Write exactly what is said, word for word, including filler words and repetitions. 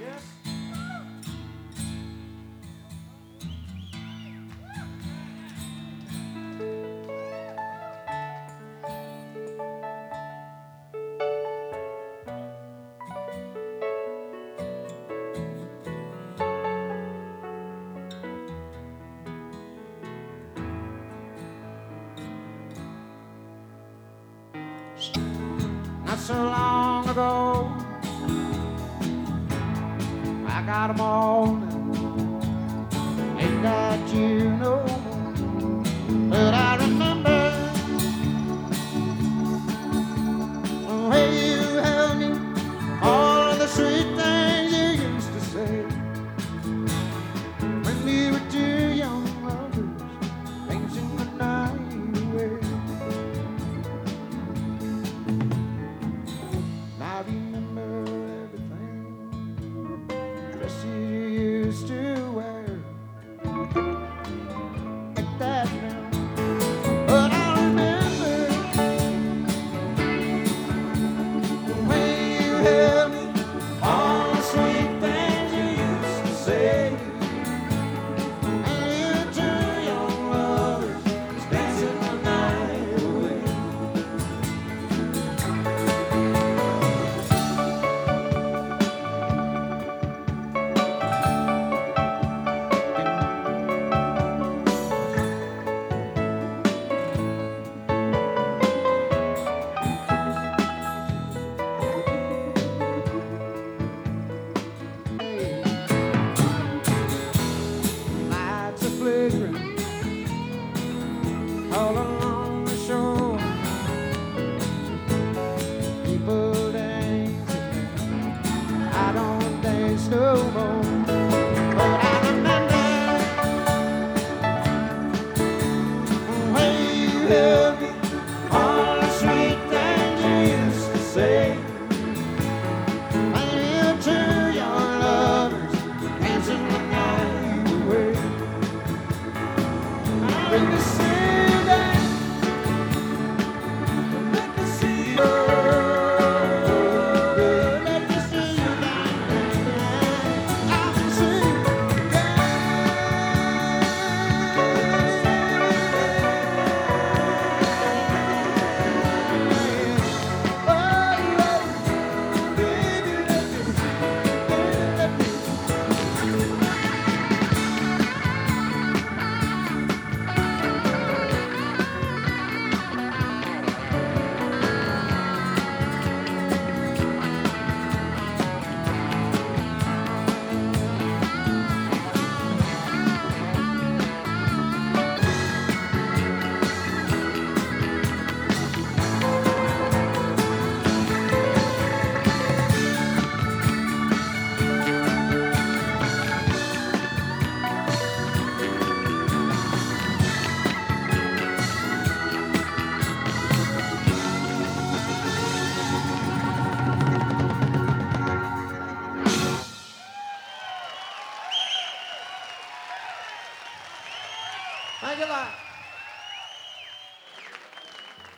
Not so long ago, I got 'em all now. Ain't got you no more, but I remember the way you held me, all of the sweet things you used to say when we were two young lovers, dancing the night away. I remember everything, dresses you used to wear, like that now. But I remember the way you held me, all the sweet things you used to say, and you two young lovers dancing the night away. Lights are flickering all along the shore. People dancing, I don't dance no more.